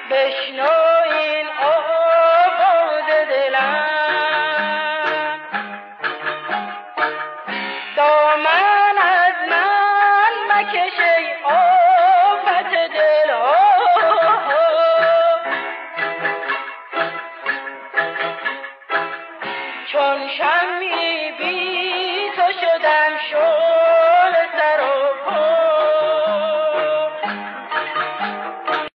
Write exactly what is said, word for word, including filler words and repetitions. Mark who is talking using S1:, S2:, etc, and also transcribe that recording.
S1: بشنو این آواز دلم، دامن از من مکش ای آفت دل ها، چون شمعی